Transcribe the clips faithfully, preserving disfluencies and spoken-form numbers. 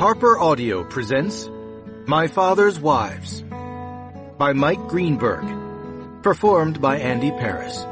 Harper Audio presents My Father's Wives by Mike Greenberg, performed by Andy Paris.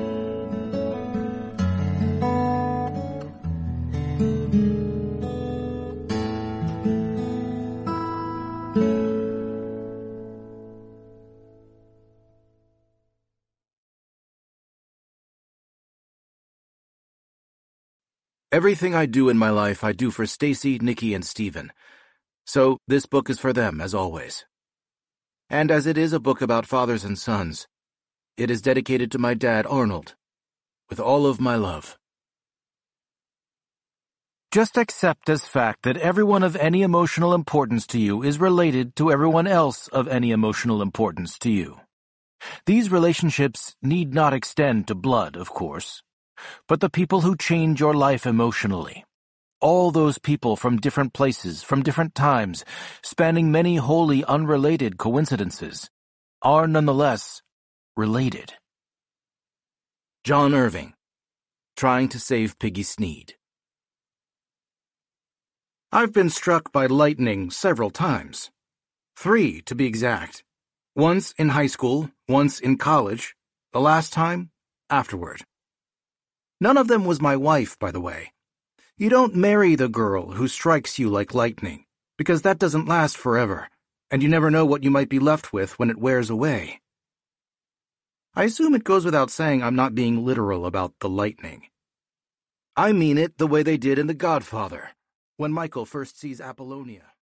Everything I do in my life I do for Stacy, Nikki, and Steven. So this book is for them, as always. And as it is a book about fathers and sons, it is dedicated to my dad, Arnold, with all of my love. Just accept as fact that everyone of any emotional importance to you is related to everyone else of any emotional importance to you. These relationships need not extend to blood, of course, but the people who change your life emotionally. All those people from different places, from different times, spanning many wholly unrelated coincidences, are nonetheless related. John Irving, Trying to Save Piggy Sneed. I've been struck by lightning several times. Three, to be exact. Once in high school, once in college, the last time afterward. None of them was my wife, by the way. You don't marry the girl who strikes you like lightning, because that doesn't last forever, and you never know what you might be left with when it wears away. I assume it goes without saying I'm not being literal about the lightning. I mean it the way they did in The Godfather, when Michael first sees Apollonia.